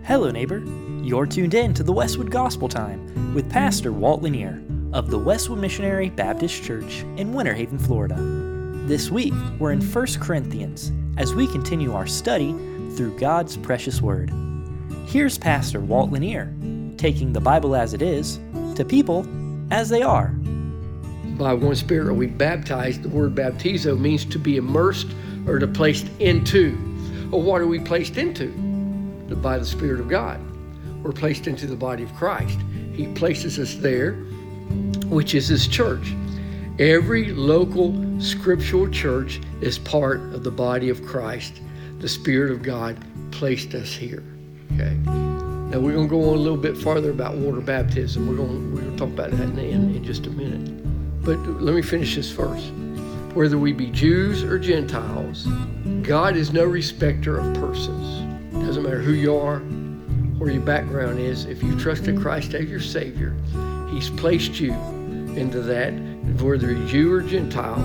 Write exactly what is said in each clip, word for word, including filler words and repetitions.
Hello, neighbor. You're tuned in to the Westwood Gospel Time with Pastor Walt Lanier of the Westwood Missionary Baptist Church in Winter Haven, Florida. This week, we're in First Corinthians as we continue our study through God's precious Word. Here's Pastor Walt Lanier, taking the Bible as it is to people as they are. By one Spirit are we baptized. The word baptizo means to be immersed or to placed into. Well, what are we placed into? By the Spirit of God. We're placed into the body of Christ. He places us there, which is His church. Every local scriptural church is part of the body of Christ. The Spirit of God placed us here. Okay. Now we're going to go on a little bit farther about water baptism. We're going we're going to talk about that in, in, in just a minute. But let me finish this first. Whether we be Jews or Gentiles, God is no respecter of persons. Doesn't matter who you are, where your background is. If you trusted Christ as your Savior, He's placed you into that, whether you're Jew or Gentile,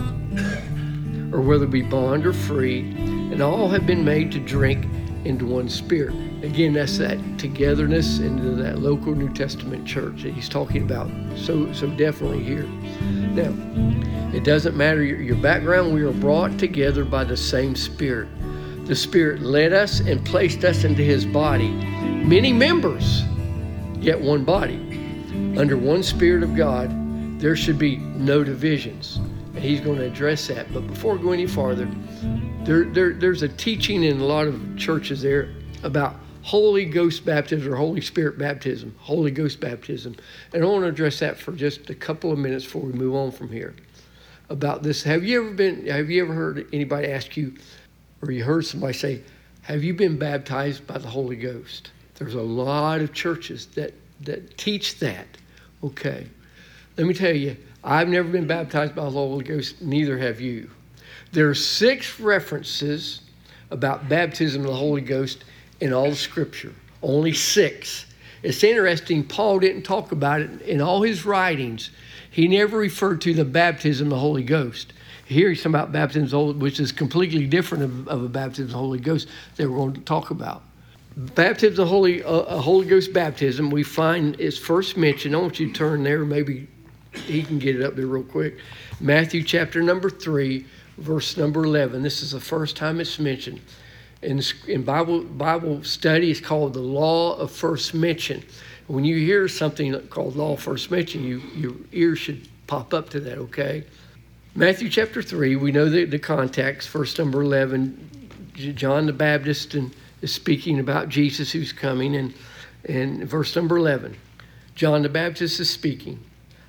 or whether be bond or free, and all have been made to drink into one Spirit. Again, that's that togetherness into that local New Testament church that he's talking about so so definitely here. Now, it doesn't matter your, your background. We are brought together by the same Spirit. The Spirit led us and placed us into His body. Many members, yet one body. Under one Spirit of God, there should be no divisions. And he's going to address that. But before we go any farther, there, there, there's a teaching in a lot of churches there about Holy Ghost baptism or Holy Spirit baptism, Holy Ghost baptism. And I want to address that for just a couple of minutes before we move on from here. About this, have you ever been, have you ever heard anybody ask you, or you heard somebody say, have you been baptized by the Holy Ghost? There's a lot of churches that, that teach that. Okay. Let me tell you, I've never been baptized by the Holy Ghost, neither have you. There are six references about baptism of the Holy Ghost in all the Scripture. Only six. It's interesting, Paul didn't talk about it in all his writings. He never referred to the baptism of the Holy Ghost. Here he's talking about baptism, which is completely different of, of a baptism of the Holy Ghost that we're going to talk about. Baptism of the Holy, uh, Holy Ghost baptism, we find is first mentioned. I want you to turn there, maybe he can get it up there real quick. Matthew chapter number three, verse number eleven. This is the first time it's mentioned. In, in Bible Bible study, it's called the law of first mention. When you hear something called law of first mention, you, your ears should pop up to that, okay? Matthew chapter three, we know the, the context, verse number eleven. John the Baptist and, is speaking about Jesus who's coming. And, and verse number eleven, John the Baptist is speaking.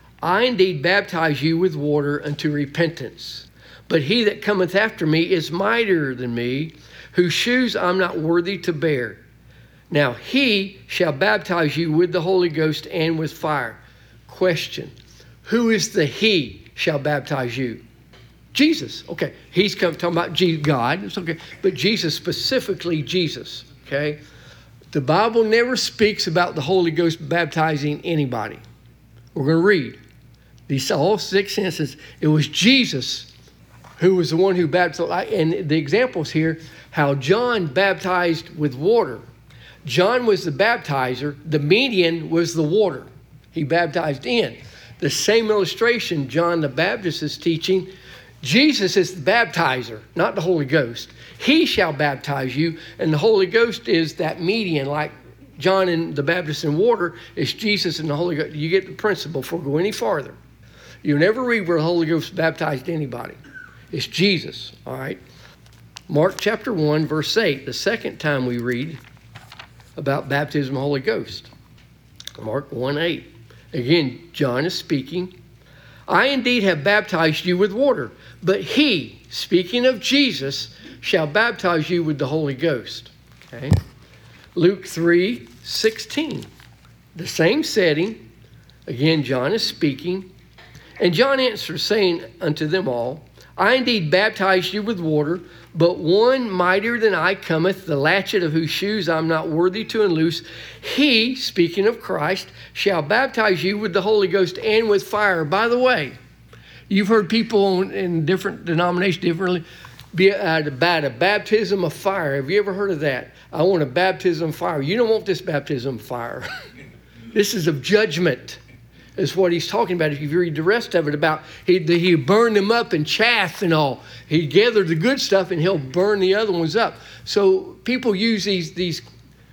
I indeed baptize you with water unto repentance. But he that cometh after me is mightier than me, whose shoes I'm not worthy to bear. Now he shall baptize you with the Holy Ghost and with fire. Question, who is the he shall baptize you? Jesus. Okay, he's come talking about God. It's okay, but Jesus, specifically Jesus. Okay, the Bible never speaks about the Holy Ghost baptizing anybody. We're going to read these all six instances. It was Jesus who was the one who baptized. And the examples here, how John baptized with water. John was the baptizer. The median was the water he baptized in. The same illustration John the Baptist is teaching. Jesus is the baptizer, not the Holy Ghost. He shall baptize you, and the Holy Ghost is that median, like John and the Baptist in water, is Jesus and the Holy Ghost. You get the principle before we go any farther. You'll never read where the Holy Ghost baptized anybody. It's Jesus, all right? Mark chapter one, verse eight, the second time we read about baptism of the Holy Ghost. Mark one eight. Again, John is speaking. I indeed have baptized you with water, but he, speaking of Jesus, shall baptize you with the Holy Ghost. Okay. Luke three sixteen. The same setting. Again, John is speaking. And John answers, saying unto them all, I indeed baptize you with water, but one mightier than I cometh, the latchet of whose shoes I'm not worthy to unloose. He, speaking of Christ, shall baptize you with the Holy Ghost and with fire. By the way, you've heard people in different denominations differently be about a baptism of fire. Have you ever heard of that? I want a baptism of fire. You don't want this baptism of fire. This is of judgment, is what he's talking about. If you read the rest of it, about he he burned them up in chaff and all. He gathered the good stuff and he'll burn the other ones up. So people use these these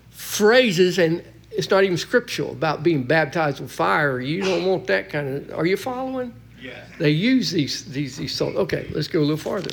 phrases, and it's not even scriptural about being baptized with fire. You don't want that kind of. Are you following? Yes. They use these these these salts. Okay, let's go a little farther.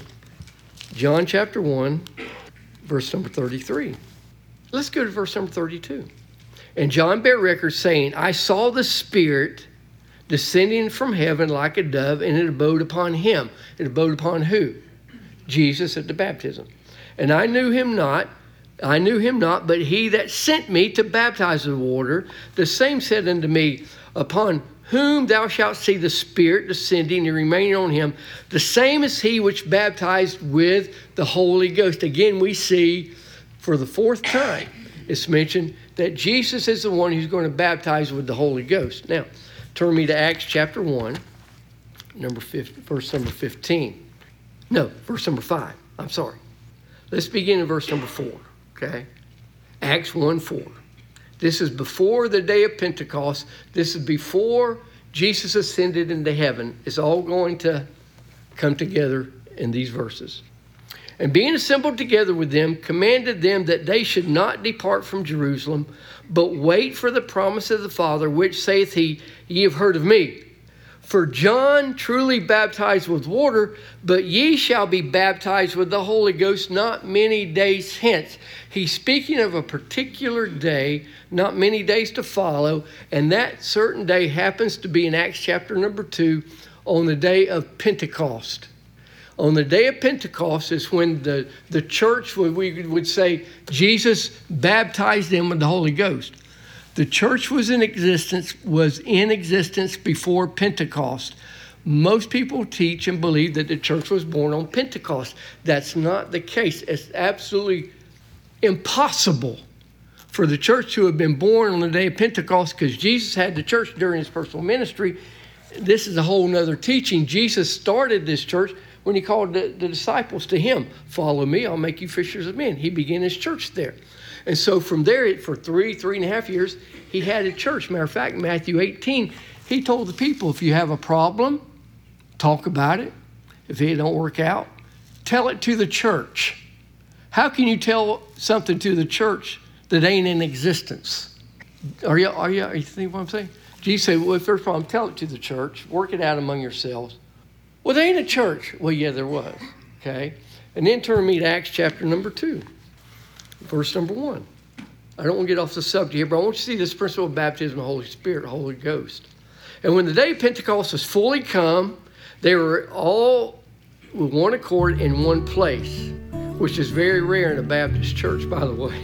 John chapter one, verse number thirty-three. Let's go to verse number thirty-two. And John bare record saying, I saw the Spirit descending from heaven like a dove, and it abode upon him. It abode upon who? Jesus at the baptism. And I knew him not, I knew him not, but he that sent me to baptize with water, the same said unto me, upon whom thou shalt see the Spirit descending and remaining on him, the same is he which baptized with the Holy Ghost. Again, we see for the fourth time, it's mentioned that Jesus is the one who's going to baptize with the Holy Ghost. Now, turn me to Acts chapter one, number fifteen, verse number fifteen. No, verse number five. I'm sorry. Let's begin in verse number four, okay? Acts one four. This is before the day of Pentecost. This is before Jesus ascended into heaven. It's all going to come together in these verses. And being assembled together with them, commanded them that they should not depart from Jerusalem, but wait for the promise of the Father, which saith he, ye have heard of me. For John truly baptized with water, but ye shall be baptized with the Holy Ghost not many days hence. He's speaking of a particular day, not many days to follow, and that certain day happens to be in Acts chapter number two, on the day of Pentecost. On the day of Pentecost is when the, the church, would, we would say, Jesus baptized them with the Holy Ghost. The church was in existence, was in existence before Pentecost. Most people teach and believe that the church was born on Pentecost. That's not the case. It's absolutely impossible for the church to have been born on the day of Pentecost, because Jesus had the church during his personal ministry. This is a whole nother teaching. Jesus started this church when he called the, the disciples to him. Follow me, I'll make you fishers of men. He began his church there. And so from there, for three, three and a half years, he had a church. Matter of fact, Matthew eighteen, he told the people, if you have a problem, talk about it. If it don't work out, tell it to the church. How can you tell something to the church that ain't in existence? Are you, are you, are you thinking what I'm saying? Jesus said, well, if there's a problem, tell it to the church. Work it out among yourselves. Well, they ain't a church. Well, yeah, there was. Okay. And then turn me to Acts chapter number two, verse number one. I don't want to get off the subject here, but I want you to see this principle of baptism of the Holy Spirit, Holy Ghost. And when the day of Pentecost was fully come, they were all with one accord in one place, which is very rare in a Baptist church, by the way.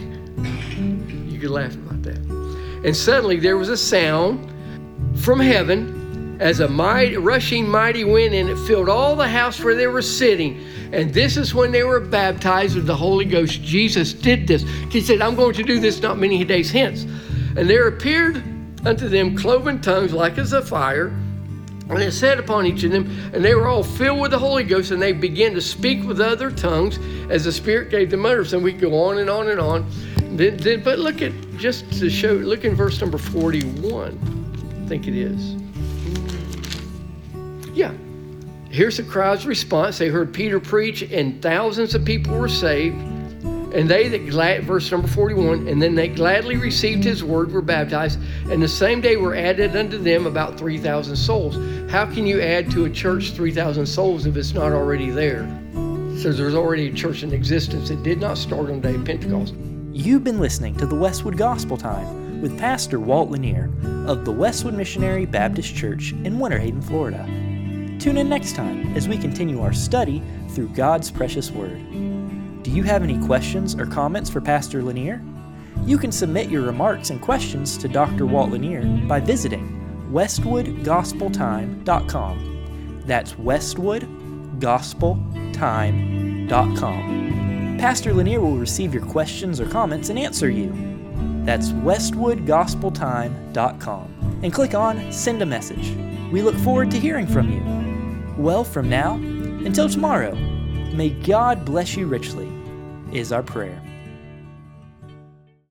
You could laugh about that. And suddenly there was a sound from heaven, as a mighty, rushing mighty wind, and it filled all the house where they were sitting. And this is when they were baptized with the Holy Ghost. Jesus did this. He said, I'm going to do this not many days hence. And there appeared unto them cloven tongues like as a fire, and it sat upon each of them, and they were all filled with the Holy Ghost, and they began to speak with other tongues as the Spirit gave them utterance. And we go on and on and on. Then, then, but look at, just to show, look in verse number forty-one. I think it is. Yeah. Here's the crowd's response. They heard Peter preach, and thousands of people were saved. And they that glad, verse number forty-one, and then they gladly received his word, were baptized, and the same day were added unto them about three thousand souls. How can you add to a church three thousand souls if it's not already there? So there's already a church in existence. It did not start on the day of Pentecost. You've been listening to the Westwood Gospel Time with Pastor Walt Lanier of the Westwood Missionary Baptist Church in Winter Haven, Florida. Tune in next time as we continue our study through God's precious Word. Do you have any questions or comments for Pastor Lanier? You can submit your remarks and questions to Doctor Walt Lanier by visiting westwood gospel time dot com. That's westwood gospel time dot com. Pastor Lanier will receive your questions or comments and answer you. That's westwood gospel time dot com. And click on Send a Message. We look forward to hearing from you. Well, from now until tomorrow, may God bless you richly, is our prayer.